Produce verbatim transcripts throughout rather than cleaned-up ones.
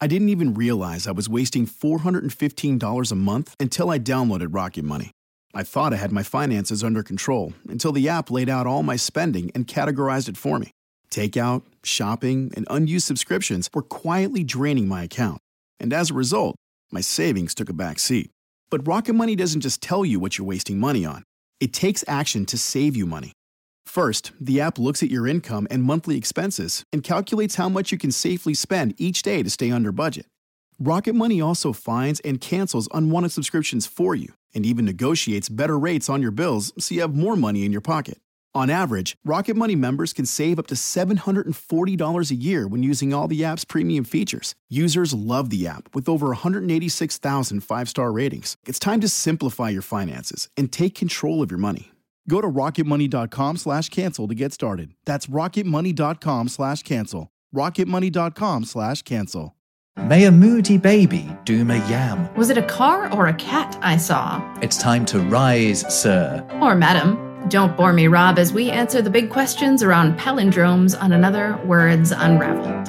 I didn't even realize I was wasting four hundred fifteen dollars a month until I downloaded Rocket Money. I thought I had my finances under control until the app laid out all my spending and categorized it for me. Takeout, shopping, and unused subscriptions were quietly draining my account. And as a result, my savings took a back seat. But Rocket Money doesn't just tell you what you're wasting money on. It takes action to save you money. First, the app looks at your income and monthly expenses and calculates how much you can safely spend each day to stay under budget. Rocket Money also finds and cancels unwanted subscriptions for you and even negotiates better rates on your bills so you have more money in your pocket. On average, Rocket Money members can save up to seven hundred forty dollars a year when using all the app's premium features. Users love the app with over one hundred eighty-six thousand five-star ratings. It's time to simplify your finances and take control of your money. Go to rocketmoney.com slash cancel to get started. That's rocketmoney.com slash cancel. rocketmoney.com slash cancel. May a moody baby doom a yam. Was it a car or a cat I saw? It's time to rise, sir. Or madam. Don't bore me, Rob, as we answer the big questions around palindromes on another Words Unraveled.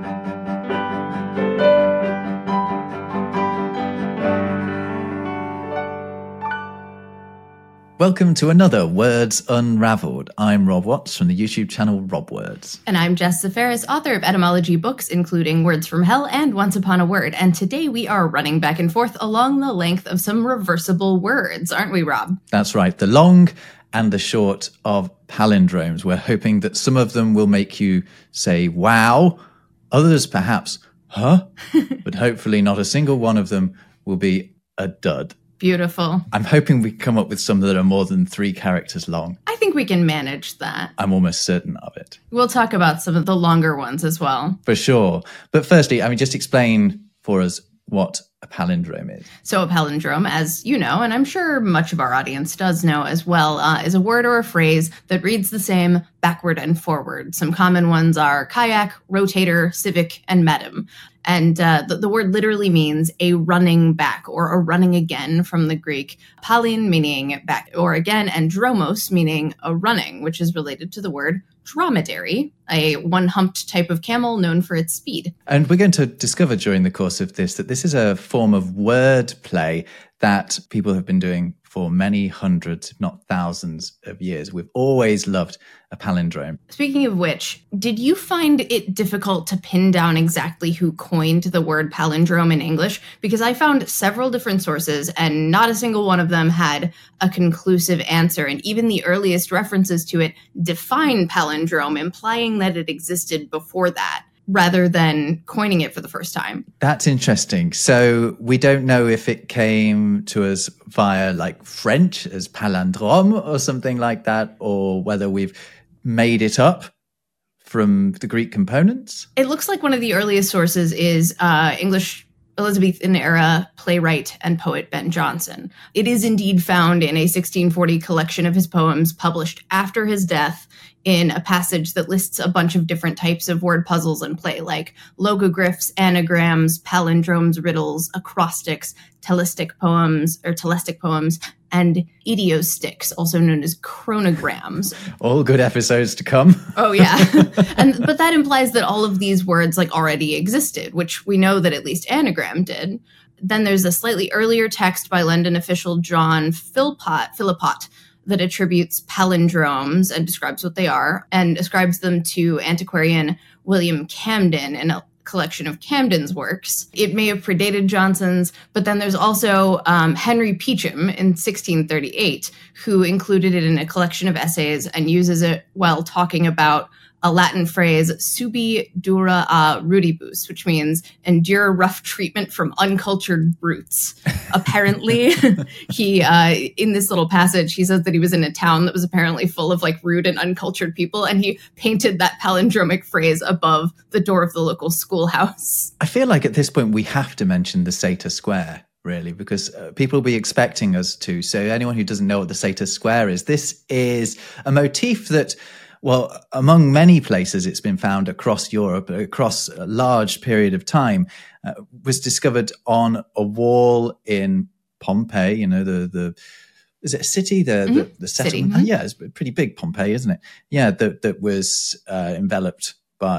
Welcome to another Words Unraveled. I'm Rob Watts from the YouTube channel Rob Words. And I'm Jess Zaferis, author of etymology books, including Words from Hell and Once Upon a Word. And today we are running back and forth along the length of some reversible words, aren't we, Rob? That's right. The long and the short of palindromes. We're hoping that some of them will make you say, wow. Others perhaps, huh? But hopefully not a single one of them will be a dud. Beautiful. I'm hoping we come up with some that are more than three characters long. I think we can manage that. I'm almost certain of it. We'll talk about some of the longer ones as well. For sure. But firstly, I mean, just explain for us what a palindrome is. So a palindrome, as you know, and I'm sure much of our audience does know as well, uh, is a word or a phrase that reads the same backward and forward. Some common ones are kayak, rotator, civic, and madam. And uh, the, the word literally means a running back or a running again from the Greek. Palin meaning back or again, and dromos meaning a running, which is related to the word dromedary, a one-humped type of camel known for its speed. And we're going to discover during the course of this that this is a form of word play that people have been doing for many hundreds, if not thousands of years. We've always loved a palindrome. Speaking of which, did you find it difficult to pin down exactly who coined the word palindrome in English? Because I found several different sources and not a single one of them had a conclusive answer. And even the earliest references to it define palindrome, implying that it existed before that, rather than coining it for the first time. That's interesting. So we don't know if it came to us via like French as palindrome or something like that, or whether we've made it up from the Greek components. It looks like one of the earliest sources is uh, English Elizabethan era playwright and poet Ben Jonson. It is indeed found in a sixteen forty collection of his poems published after his death in a passage that lists a bunch of different types of word puzzles in play, like logogryphs, anagrams, palindromes, riddles, acrostics, telistic poems, or telestic poems, and idiostics, also known as chronograms. All good episodes to come. Oh, yeah. and But that implies that all of these words like already existed, which we know that at least anagram did. Then there's a slightly earlier text by London official John Philpott, Philippot, that attributes palindromes and describes what they are, and ascribes them to antiquarian William Camden in a collection of Camden's works. It may have predated Jonson's, but then there's also um, Henry Peacham in sixteen thirty-eight, who included it in a collection of essays and uses it while talking about a Latin phrase, subi dura a rudibus, which means endure rough treatment from uncultured brutes. Apparently, he, uh, in this little passage, he says that he was in a town that was apparently full of like rude and uncultured people, and he painted that palindromic phrase above the door of the local schoolhouse. I feel like at this point we have to mention the Sator Square, really, because uh, people will be expecting us to. So anyone who doesn't know what the Sator Square is, this is a motif that, well, among many places it's been found across Europe, across a large period of time, uh, was discovered on a wall in Pompeii, you know, the, the is it a city? The, mm-hmm. the, the settlement? City, mm-hmm. Yeah, it's pretty big, Pompeii, isn't it? Yeah, that, that was uh, enveloped by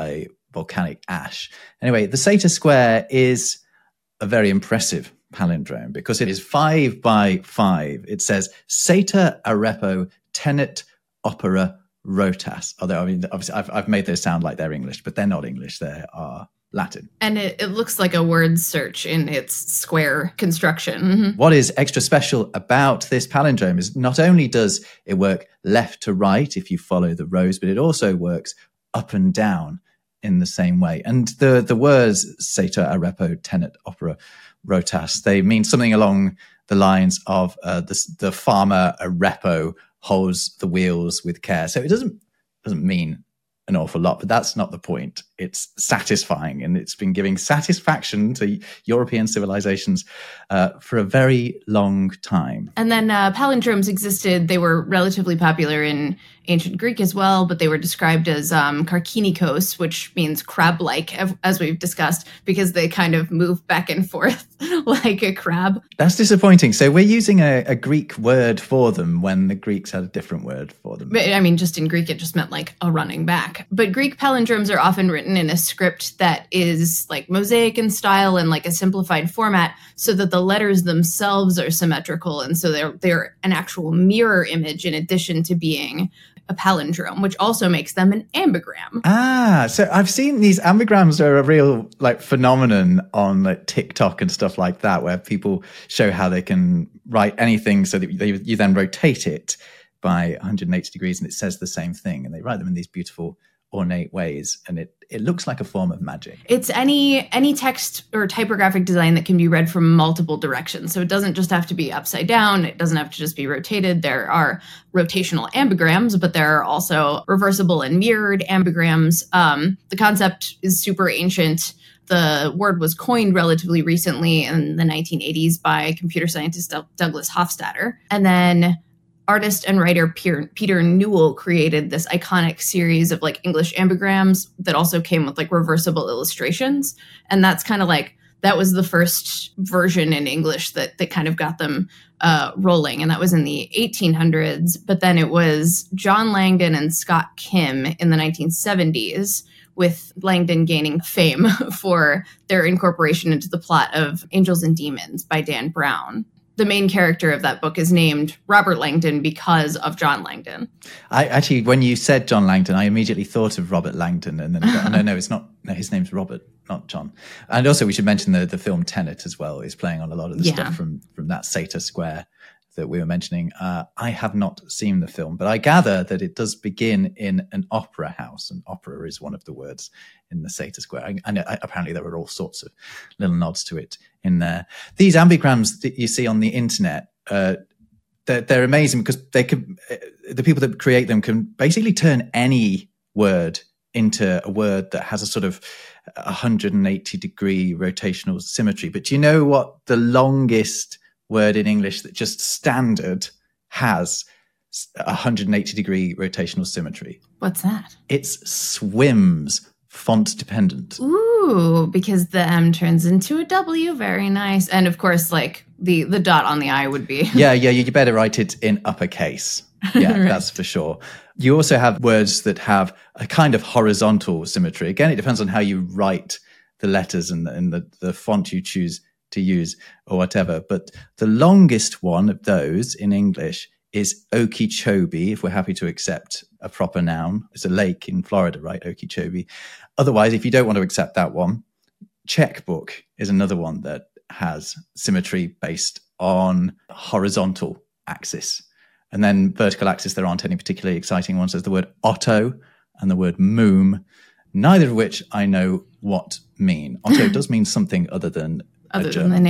volcanic ash. Anyway, the Sator Square is a very impressive palindrome because it is five by five. It says Sator Arepo Tenet Opera Rotas. Although, I mean, obviously, I've, I've made those sound like they're English, but they're not English. They are Latin. And it, it looks like a word search in its square construction. Mm-hmm. What is extra special about this palindrome is not only does it work left to right if you follow the rows, but it also works up and down in the same way. And the, the words Sator Arepo Tenet Opera Rotas, they mean something along the lines of uh, the, the farmer Arepo holds the wheels with care. So it doesn't doesn't mean an awful lot, but that's not the point. It's satisfying, and it's been giving satisfaction to European civilizations uh, for a very long time. And then uh, palindromes existed. They were relatively popular in ancient Greek as well, but they were described as um, karkinikos, which means crab-like, as we've discussed, because they kind of move back and forth like a crab. That's disappointing. So we're using a, a Greek word for them when the Greeks had a different word for them. But, I mean, just in Greek, it just meant like a running back. But Greek palindromes are often written in a script that is like mosaic in style and like a simplified format so that the letters themselves are symmetrical. And so they're, they're an actual mirror image in addition to being a palindrome, which also makes them an ambigram. Ah, so I've seen these ambigrams are a real like phenomenon on like TikTok and stuff like that, where people show how they can write anything so that they, you then rotate it by one hundred eighty degrees and it says the same thing. And they write them in these beautiful ornate ways, and it it looks like a form of magic. It's any any text or typographic design that can be read from multiple directions. So it doesn't just have to be upside down. It doesn't have to just be rotated. There are rotational ambigrams, but there are also reversible and mirrored ambigrams. Um, the concept is super ancient. The word was coined relatively recently in the nineteen eighties by computer scientist Douglas Hofstadter. And then artist and writer Peter, Peter Newell created this iconic series of like English ambigrams that also came with like reversible illustrations. And that's kind of like, that was the first version in English that, that kind of got them uh, rolling. And that was in the eighteen hundreds. But then it was John Langdon and Scott Kim in the nineteen seventies, with Langdon gaining fame for their incorporation into the plot of Angels and Demons by Dan Brown. The main character of that book is named Robert Langdon because of John Langdon. I actually, when you said John Langdon, I immediately thought of Robert Langdon, and then I thought, no, no, it's not. No, his name's Robert, not John. And also, we should mention the the film Tenet as well is playing on a lot of the Yeah. stuff from from that Sator Square that we were mentioning. Uh, I have not seen the film, but I gather that it does begin in an opera house, and opera is one of the words in the Sator Square. And apparently there are all sorts of little nods to it in there. These ambigrams that you see on the internet, uh, they're, they're amazing because they can, the people that create them can basically turn any word into a word that has a sort of one hundred eighty degree rotational symmetry. But do you know what the longest word in English that just standard has one hundred eighty degree rotational symmetry? What's that? It's swims, font dependent. Ooh, because the M turns into a W. Very nice. And of course, like the, the dot on the I would be. yeah, yeah, you better write it in uppercase. Yeah, Right. That's for sure. You also have words that have a kind of horizontal symmetry. Again, it depends on how you write the letters and the, and the, the font you choose to use or whatever. But the longest one of those in English is Okeechobee, if we're happy to accept a proper noun. It's a lake in Florida, right? Okeechobee. Otherwise, if you don't want to accept that one, checkbook is another one that has symmetry based on horizontal axis. And then vertical axis, there aren't any particularly exciting ones. There's the word Otto and the word moom, neither of which I know what mean. Otto does mean something other than Other a than the German.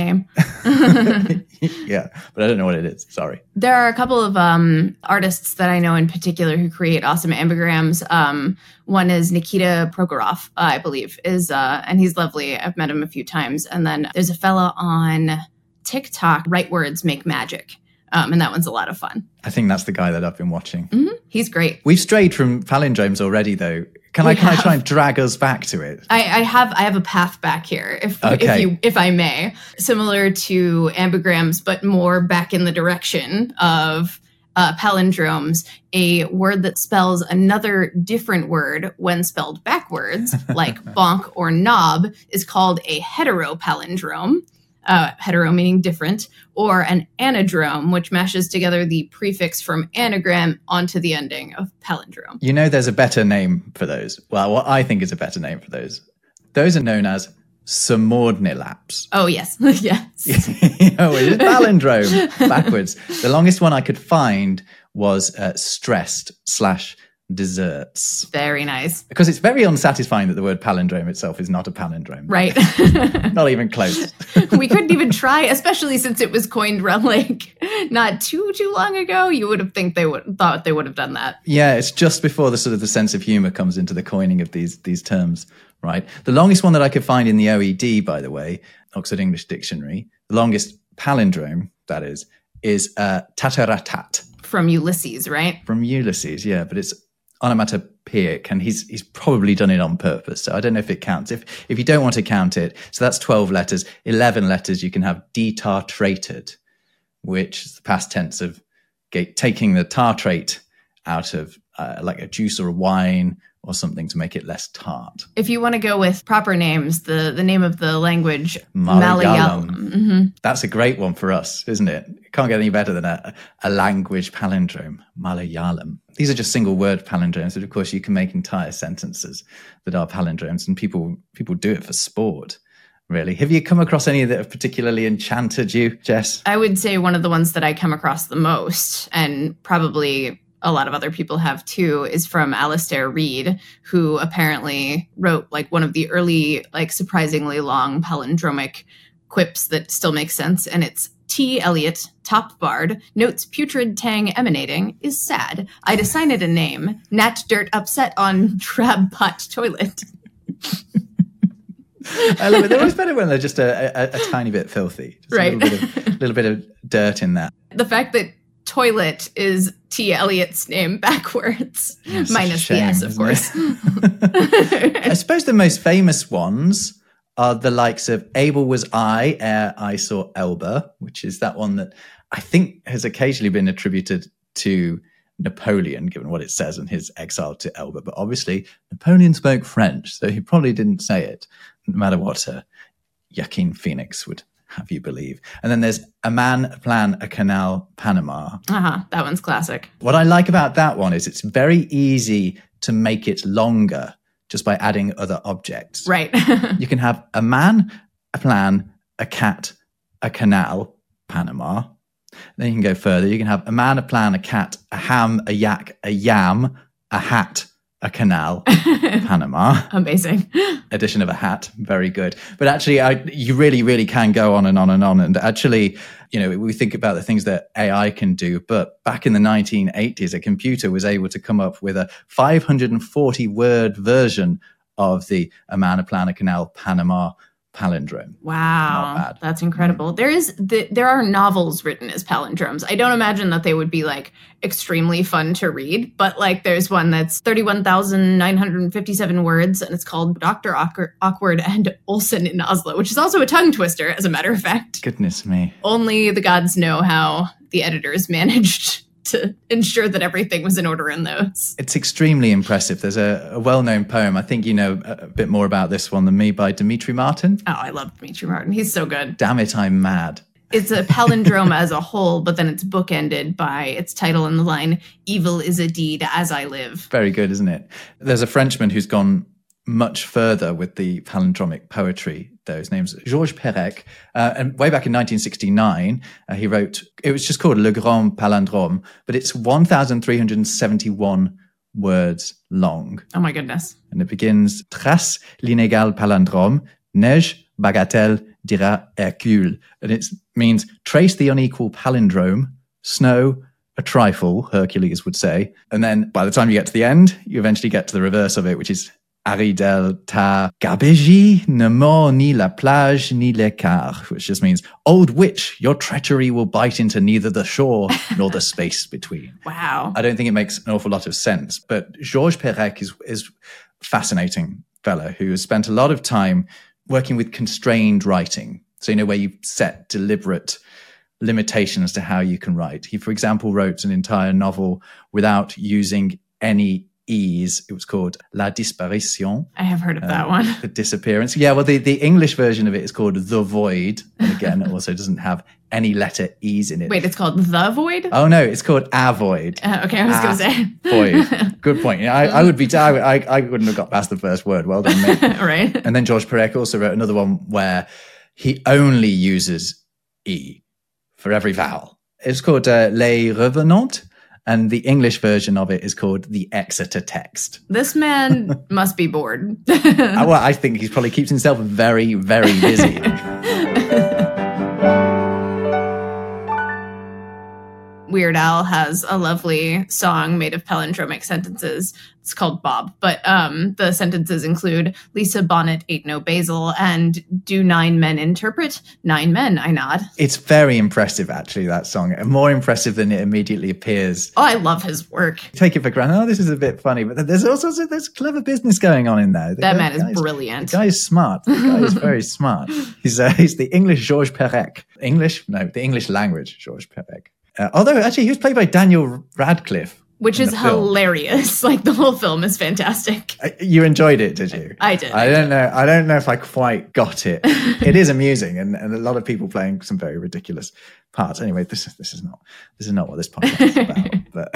name. Yeah, but I don't know what it is. Sorry. There are a couple of um, artists that I know in particular who create awesome ambigrams. Um, one is Nikita Prokhorov, uh, I believe, is uh, and he's lovely. I've met him a few times. And then there's a fella on TikTok, Right Words Make Magic. Um, and that one's a lot of fun. I think that's the guy that I've been watching. Mm-hmm. He's great. We've strayed from palindromes already, though. Can We I can have. I try and drag us back to it? I, I have I have a path back here, if if Okay. you if I may, similar to ambigrams, but more back in the direction of uh, palindromes, a word that spells another different word when spelled backwards, like bonk or knob, is called a heteropalindrome. Uh, hetero meaning different, or an anadrome, which mashes together the prefix from anagram onto the ending of palindrome. You know, there's a better name for those. Well, what I think is a better name for those. Those are known as Samordnilaps. Oh, yes. Yes. You know, it is palindrome backwards. The longest one I could find was uh, stressed slash desserts. Very nice. Because it's very unsatisfying that the word palindrome itself is not a palindrome. Right. Not even close. We couldn't even try, especially since it was coined around like not too, too long ago. You would have think they would thought they would have done that. Yeah, it's just before the sort of the sense of humor comes into the coining of these these terms, right? The longest one that I could find in the O E D, by the way, Oxford English Dictionary, the longest palindrome, that is, is uh, tataratat. From Ulysses, right? From Ulysses, yeah, but it's onomatopoeic, and he's he's probably done it on purpose. So I don't know if it counts. If if you don't want to count it, so that's twelve letters. eleven letters you can have detartrated, which is the past tense of get, taking the tartrate out of uh, like a juice or a wine or something to make it less tart. If you want to go with proper names, the, the name of the language, Malayalam. Malayalam. Mm-hmm. That's a great one for us, isn't it? It can't get any better than a, a language palindrome, Malayalam. These are just single word palindromes, but of course you can make entire sentences that are palindromes, and people people do it for sport, really. Have you come across any that have particularly enchanted you, Jess? I would say one of the ones that I come across the most, and probably a lot of other people have too, is from Alistair Reid, who apparently wrote like one of the early, like surprisingly long palindromic quips that still make sense. And it's T. Eliot, top bard, notes putrid tang emanating, is sad. I'd assign it a name. Nat dirt upset on drab pot toilet. I love it. They're always better when they're just a, a, a tiny bit filthy. Just right. A little bit, of, little bit of dirt in that. The fact that toilet is T. Eliot's name backwards, yeah, minus shame, the S, of course. I suppose the most famous ones are the likes of Able was I, ere I saw Elba, which is that one that I think has occasionally been attributed to Napoleon, given what it says in his exile to Elba. But obviously, Napoleon spoke French, so he probably didn't say it, no matter what uh, Joaquin Phoenix would have you believe. And then there's A Man, Plan, a Canal, Panama. Uh-huh, that one's classic. What I like about that one is it's very easy to make it longer just by adding other objects. Right. You can have a man, a plan, a cat, a canal, Panama. Then you can go further. You can have a man, a plan, a cat, a ham, a yak, a yam, a hat, a canal, Panama. Amazing. Addition of a hat. Very good. But actually, I, you really, really can go on and on and on. And actually, you know, we think about the things that A I can do, but back in the nineteen eighties, a computer was able to come up with a five hundred forty word version of the A Man, a Plan, a Canal, Panama palindrome. Wow, that's incredible. There is the, there are novels written as palindromes. I don't imagine that they would be like extremely fun to read, but like there's one that's thirty-one thousand nine hundred fifty-seven words, and it's called Doctor Awkward, Awkward and Olsen in Oslo, which is also a tongue twister, as a matter of fact. Goodness me. Only the gods know how the editors managed to ensure that everything was in order in those. It's extremely impressive. There's a, a well-known poem, I think you know a, a bit more about this one than me, by Dimitri Martin. Oh, I love Dimitri Martin. He's so good. Damn it, I'm mad. It's a palindrome as a whole, but then it's bookended by its title in the line, Evil is a deed as I live. Very good, isn't it? There's a Frenchman who's gone much further with the palindromic poetry, though. His name's Georges Perec. Uh, and way back in nineteen sixty-nine, uh, he wrote, it was just called Le Grand Palindrome, but it's one thousand three hundred seventy-one words long. Oh my goodness. And it begins, Trace l'inégal palindrome, neige, bagatelle, dira Hercule. And it means trace the unequal palindrome, snow, a trifle, Hercules would say. And then by the time you get to the end, you eventually get to the reverse of it, which is Aridel ta gabegie ne mord ni la plage ni l'écart, which just means, old witch, your treachery will bite into neither the shore nor the space between. Wow. I don't think it makes an awful lot of sense, but Georges Perec is is a fascinating fellow who has spent a lot of time working with constrained writing. So, you know, where you set deliberate limitations to how you can write. He, for example, wrote an entire novel without using any E's. It was called La Disparition. I have heard of um, that one. The disappearance. Yeah, well, the, the English version of it is called The Void. And again, it also doesn't have any letter E's in it. Wait, it's called The Void? Oh, no, it's called A Void. Uh, okay, I was going to say. Void. Good point. Yeah, I, I would be, I, I wouldn't have got past the first word. Well done, mate. Right. And then Georges Perec also wrote another one where he only uses E for every vowel. It's called uh, Les Revenants. And the English version of it is called The Exeter Text. This man must be bored. Well, I think he probably keeps himself very, very busy. Weird Al has a lovely song made of palindromic sentences. It's called Bob, but um, the sentences include Lisa Bonnet ate no basil and do nine men interpret? Nine men, I nod. It's very impressive, actually, that song. More impressive than it immediately appears. Oh, I love his work. Take it for granted. Oh, this is a bit funny, but there's also there's clever business going on in there. The that guy, man is the brilliant. The guy is smart. The guy is very smart. He's, uh, he's the English Georges Perec. English? No, the English language Georges Perec. Uh, although, actually, he was played by Daniel Radcliffe. Which is hilarious. Like, the whole film is fantastic. Uh, you enjoyed it, did you? I did. I, I don't did. know. I don't know if I quite got it. It is amusing, and, and a lot of people playing some very ridiculous parts. Anyway, this is this is not this is not what this podcast is about.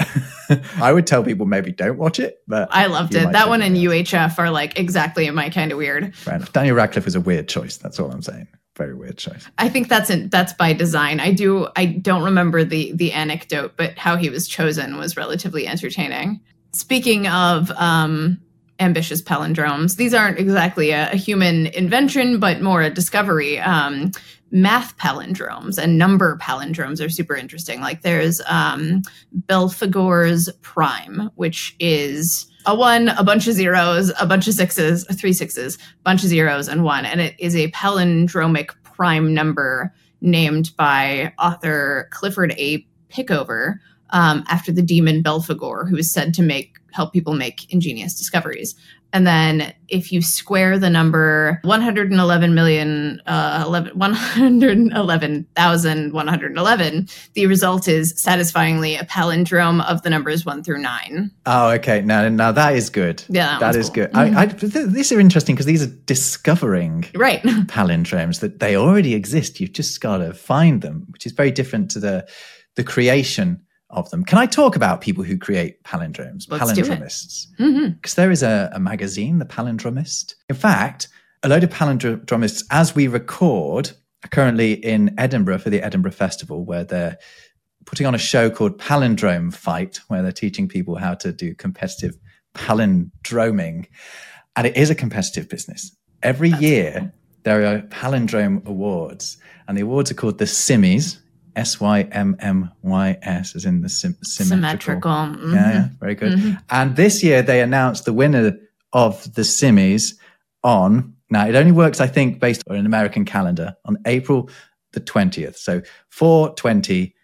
But I would tell people maybe don't watch it. But I loved it. That one and U H F are like exactly my kind of weird. Fair enough. Daniel Radcliffe was a weird choice. That's all I'm saying. Very weird choice. I think that's in, that's by design. I do. I don't remember the the anecdote, but how he was chosen was relatively entertaining. Speaking of um, ambitious palindromes, these aren't exactly a, a human invention, but more a discovery. Um, math palindromes and number palindromes are super interesting. Like there's um, Belphegor's prime, which is a one, a bunch of zeros, a bunch of sixes, three sixes, bunch of zeros, and one. And it is a palindromic prime number named by author Clifford A. Pickover um, after the demon Belphegor, who is said to make help people make ingenious discoveries. And then if you square the number one hundred eleven million, uh, one hundred eleven thousand one hundred eleven, the result is satisfyingly a palindrome of the numbers one through nine. Oh, okay. Now, now that is good. Yeah, that, that is cool. good. Mm-hmm. I, I, th- these are interesting because these are discovering right. palindromes that they already exist. You've just got to find them, which is very different to the the creation of them. Can I talk about people who create palindromes, Let's palindromists? Because mm-hmm. there is a, a magazine, The Palindromist. In fact, a load of palindromists, as we record, are currently in Edinburgh for the Edinburgh Festival, where they're putting on a show called Palindrome Fight, where they're teaching people how to do competitive palindroming. And it is a competitive business. Every That's year, cool. there are palindrome awards, and the awards are called the Simmies. S Y M M Y S, as in the sim- symmetrical. Symmetrical. Mm-hmm. Yeah, yeah, very good. Mm-hmm. And this year they announced the winner of the Simmies on, now it only works, I think, based on an American calendar, on April the twentieth. So four twenty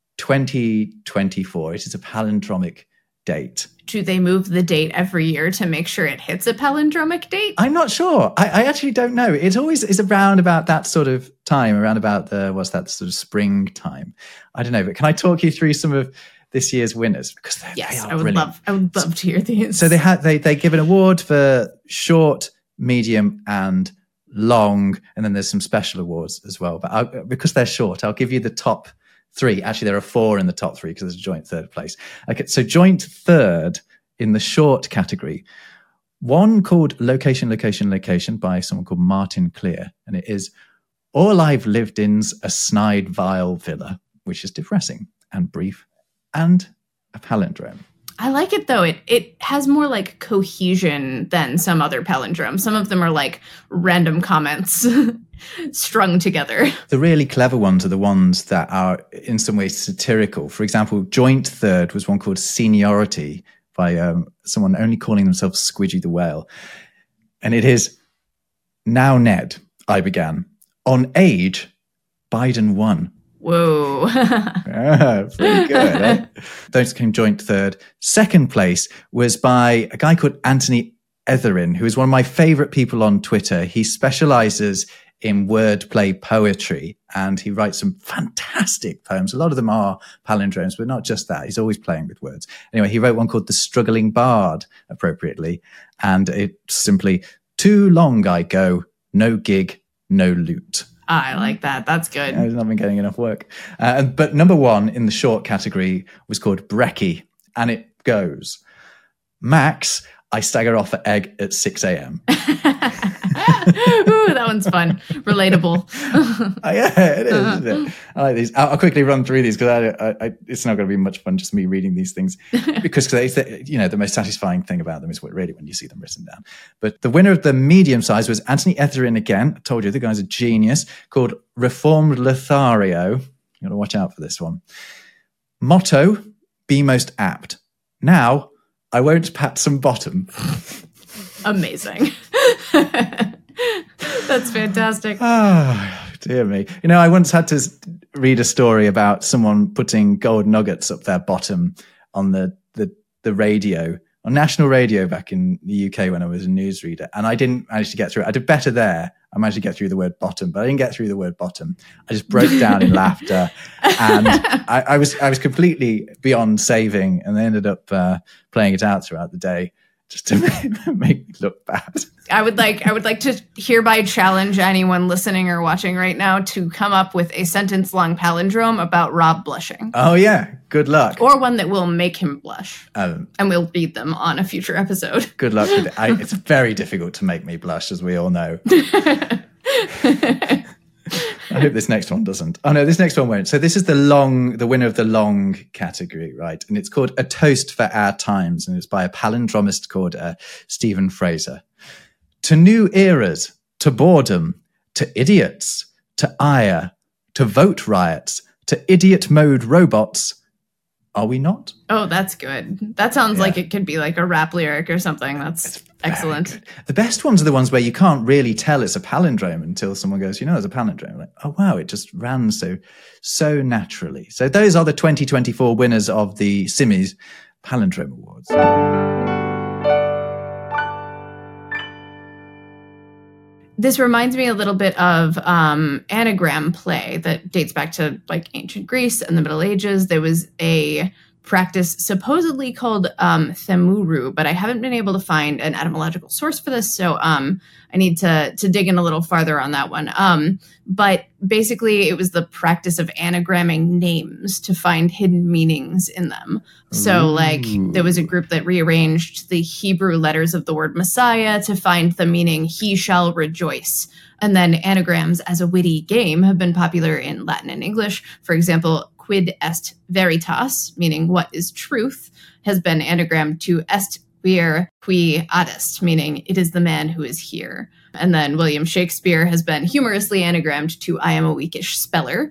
twenty twenty-four. It is a palindromic date. Do they move the date every year to make sure it hits a palindromic date? I'm not sure. I, I actually don't know. It always is around about that sort of time, around about the, what's that, sort of spring time. I don't know, but can I talk you through some of this year's winners? Because yes, they are I would brilliant. love. I would love to hear these. So they had they they give an award for short, medium, and long, and then there's some special awards as well. But I'll, because they're short, I'll give you the top three. Actually, there are four in the top three because there's a joint third place. Okay, so joint third in the short category, one called Location, Location, Location by someone called Martin Clear. And it is All I've Lived In's a snide, vile villa, which is depressing and brief and a palindrome. I like it, though. It it has more like cohesion than some other palindromes. Some of them are like random comments strung together. The really clever ones are the ones that are in some ways satirical. For example, joint third was one called Seniority by um, someone only calling themselves Squidgy the Whale. And it is, Now Ned, I began. On age, Biden won. Whoa. ah, pretty good. Eh? Those came joint third. Second place was by a guy called Anthony Etherin, who is one of my favorite people on Twitter. He specializes in wordplay poetry, and he writes some fantastic poems. A lot of them are palindromes, but not just that. He's always playing with words. Anyway, he wrote one called The Struggling Bard, appropriately, and it's simply, too long I go, no gig, no loot. I like that. That's good. I've not been getting enough work. Uh, but number one in the short category was called Brekkie, and it goes, Max, I stagger off at egg at six a.m. Ooh, that one's fun. Relatable. Oh, yeah, it is, uh-huh. isn't it? I like these. I'll, I'll quickly run through these because I, I, I, it's not going to be much fun just me reading these things because it's the, you know, the most satisfying thing about them is what really when you see them written down. But the winner of the medium size was Anthony Etherin again. I told you the guy's a genius, called Reformed Lothario. You've got to watch out for this one. Motto, be most apt. Now, I won't pat some bottom. Amazing. That's fantastic. Oh, dear me. You know, I once had to read a story about someone putting gold nuggets up their bottom on the, the, the radio, on national radio back in the U K when I was a newsreader. And I didn't manage to get through it. I did better there. I managed to get through the word bottom, but I didn't get through the word bottom. I just broke down in laughter. And I, I was I was completely beyond saving, and they ended up uh, playing it out throughout the day just to make, make me look bad. I would like I would like to hereby challenge anyone listening or watching right now to come up with a sentence-long palindrome about Rob blushing. Oh, yeah. Good luck. Or one that will make him blush. Um, and we'll read them on a future episode. Good luck with it. I, it's very difficult to make me blush, as we all know. I hope this next one doesn't. Oh, no, this next one won't. So this is the long, the winner of the long category, right? And it's called A Toast for Our Times, and it's by a palindromist called uh, Stephen Fraser. To new eras, to boredom, to idiots, to ire, to vote riots, to idiot mode robots, are we not? Oh, that's good. That sounds yeah. like it could be like a rap lyric or something. That's excellent. Good. The best ones are the ones where you can't really tell it's a palindrome until someone goes, you know, it's a palindrome. Like, oh, wow, it just ran so, so naturally. So those are the twenty twenty-four winners of the Simmies Palindrome Awards. This reminds me a little bit of um, anagram play that dates back to like ancient Greece and the Middle Ages. There was a practice supposedly called um, themuru, but I haven't been able to find an etymological source for this, so um, I need to to dig in a little farther on that one. Um, but basically, it was the practice of anagramming names to find hidden meanings in them. So, Ooh. like, there was a group that rearranged the Hebrew letters of the word Messiah to find the meaning "he shall rejoice." And then anagrams as a witty game have been popular in Latin and English. For example, quid est veritas, meaning what is truth, has been anagrammed to est vir qui adest, meaning it is the man who is here. And then William Shakespeare has been humorously anagrammed to I am a weakish speller.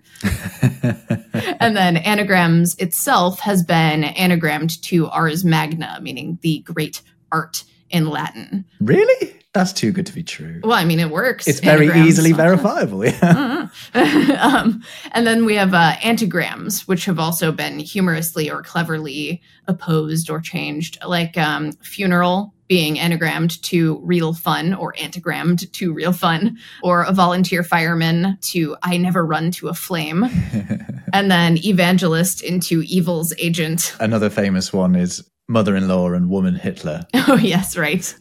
And then anagrams itself has been anagrammed to ars magna, meaning the great art in Latin. Really? That's too good to be true. Well, I mean, it works. It's very Anagrams. easily verifiable. Yeah. um, and then we have uh, antigrams, which have also been humorously or cleverly opposed or changed, like um, funeral being anagrammed to real fun or antigrammed to real fun, or a volunteer fireman to I never run to a flame. And then evangelist into evil's agent. Another famous one is mother-in-law and woman Hitler. Oh, yes, right.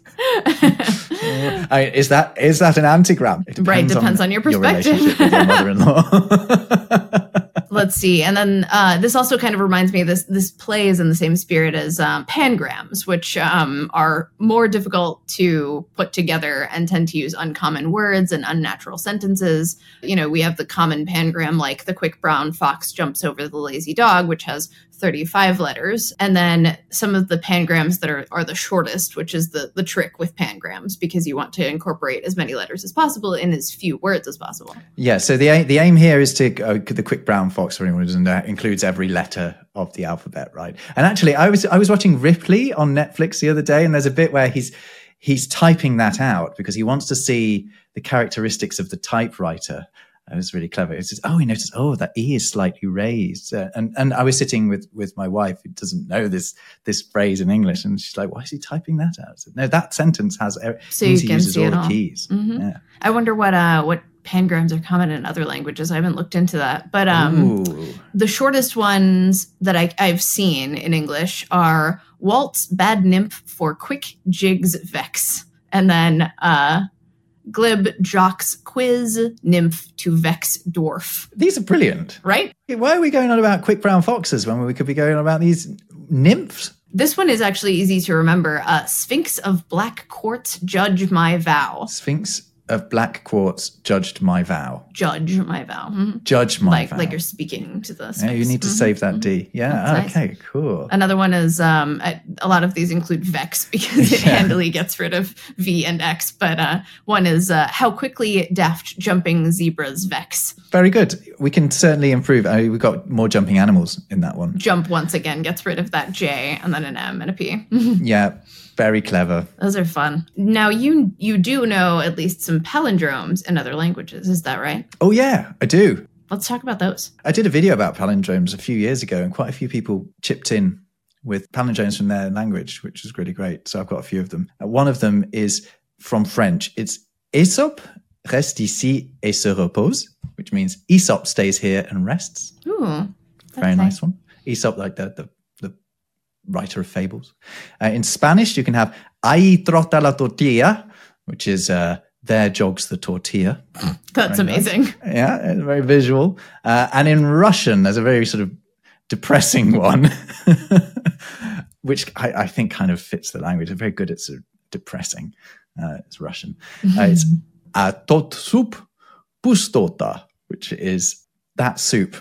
I, is that is that an antigram? It depends right, depends on, on your perspective. Your relationship with your mother-in-law. Let's see. And then uh, this also kind of reminds me of this, this play is in the same spirit as um, pangrams, which um, are more difficult to put together and tend to use uncommon words and unnatural sentences. You know, we have the common pangram like the quick brown fox jumps over the lazy dog, which has thirty-five letters. And then some of the pangrams that are, are the shortest, which is the, the trick with pangrams, because you want to incorporate as many letters as possible in as few words as possible. Yeah, so the the aim here is to, uh, the quick brown fox, for anyone who doesn't know, includes every letter of the alphabet, right? And actually, I was I was watching Ripley on Netflix the other day, and there's a bit where he's he's typing that out because he wants to see the characteristics of the typewriter. It was really clever. It says, oh, he noticed, oh, that E is slightly raised. Uh, and and I was sitting with, with my wife who doesn't know this this phrase in English. And she's like, why is he typing that out? I said, no, that sentence has, so you can uses see all it the all. keys. Mm-hmm. Yeah. I wonder what uh what pangrams are common in other languages. I haven't looked into that. But um, the shortest ones that I, I've seen in English are waltz, bad nymph for quick jigs vex. And then uh, glib, jocks, quiz, nymph to vex dwarf. These are brilliant. Right? Why are we going on about quick brown foxes when we could be going on about these nymphs? This one is actually easy to remember. Uh, Sphinx of black quartz, judge my vow. Sphinx of black quartz judged my vow. Judge my vow. Mm-hmm. Judge my like, vow. Like you're speaking to the Sphinx. Yeah, you need to mm-hmm. save that D. Yeah, okay, nice. Cool. Another one is, um, a lot of these include vex because it yeah. handily gets rid of V and X. But uh, one is uh, how quickly daft jumping zebras vex. Very good. We can certainly improve. I mean, we've got more jumping animals in that one. Jump once again gets rid of that J and then an M and a P. Yeah. Very clever. Those are fun. Now, you you do know at least some palindromes in other languages. Is that right? Oh, yeah, I do. Let's talk about those. I did a video about palindromes a few years ago, and quite a few people chipped in with palindromes from their language, which was really great. So I've got a few of them. One of them is from French. It's Aesop reste ici et se repose, which means Aesop stays here and rests. Ooh, very nice one. Aesop, like the, the writer of fables. Uh, in Spanish, you can have ahí trota la tortilla, which is uh, there jogs the tortilla. That's very amazing. Nice. Yeah, very visual. Uh, and in Russian, there's a very sort of depressing one, which I, I think kind of fits the language. It's very good at sort of depressing. Uh, it's Russian. Uh, it's a tot soup pustota, which is that soup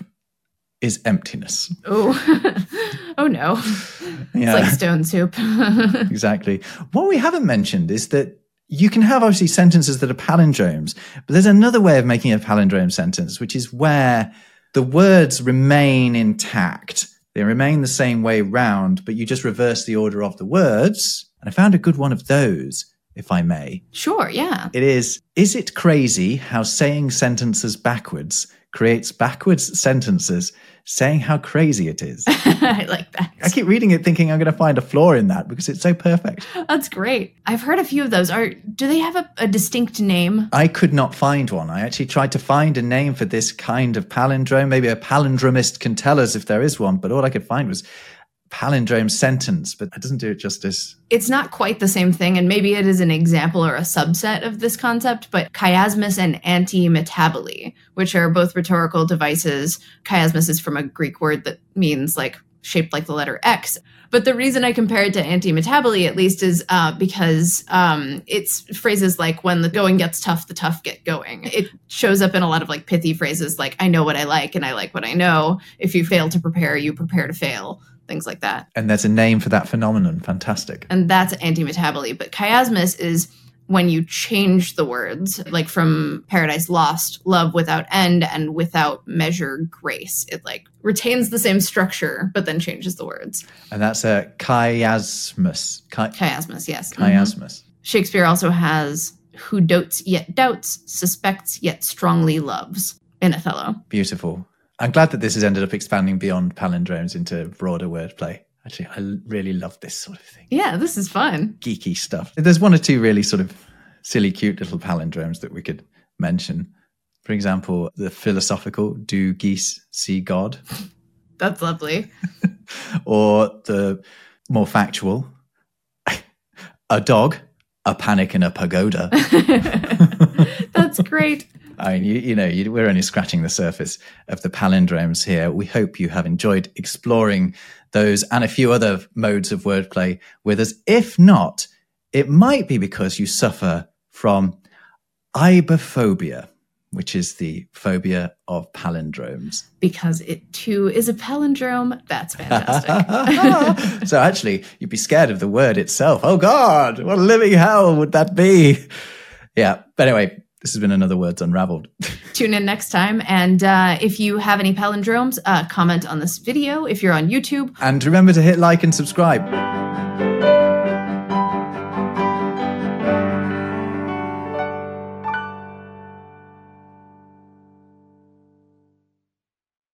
is emptiness. Oh, oh no. Yeah. It's like stone soup. Exactly. What we haven't mentioned is that you can have obviously sentences that are palindromes, but there's another way of making a palindrome sentence, which is where the words remain intact. They remain the same way round, but you just reverse the order of the words. And I found a good one of those, if I may. Sure, yeah. It is, is it crazy how saying sentences backwards creates backwards sentences saying how crazy it is? I like that. I keep reading it thinking I'm going to find a flaw in that because it's so perfect. That's great. I've heard a few of those. Are do they have a, a distinct name? I could not find one. I actually tried to find a name for this kind of palindrome. Maybe a palindromist can tell us if there is one, but all I could find was palindrome sentence, but it doesn't do it justice. It's not quite the same thing, and maybe it is an example or a subset of this concept, but chiasmus and antimetaboly, which are both rhetorical devices. Chiasmus is from a Greek word that means like shaped like the letter X. But the reason I compare it to antimetaboly, at least, is uh, because um, it's phrases like when the going gets tough, the tough get going. It shows up in a lot of like pithy phrases like I know what I like and I like what I know. If you fail to prepare, you prepare to fail. Things like that. And there's a name for that phenomenon. Fantastic. And that's antimetaboly. But chiasmus is when you change the words, like from Paradise Lost, love without end and without measure grace. It like retains the same structure, but then changes the words. And that's a chiasmus. Chi- chiasmus, yes. Chiasmus. Mm-hmm. Shakespeare also has who dotes yet doubts, suspects yet strongly loves in Othello. Beautiful. I'm glad that this has ended up expanding beyond palindromes into broader wordplay. Actually, I really love this sort of thing. Yeah, this is fun. Geeky stuff. There's one or two really sort of silly, cute little palindromes that we could mention. For example, the philosophical, do geese see God? That's lovely. Or the more factual, a dog, a panic in a pagoda. That's great. I mean, you, you know, you, we're only scratching the surface of the palindromes here. We hope you have enjoyed exploring those and a few other modes of wordplay with us. If not, it might be because you suffer from ibophobia, which is the phobia of palindromes. Because it too is a palindrome. That's fantastic. So actually, you'd be scared of the word itself. Oh God, what a living hell would that be? Yeah. But anyway, this has been another Words Unraveled. Tune in next time. And uh, if you have any palindromes, uh, comment on this video if you're on YouTube. And remember to hit like and subscribe.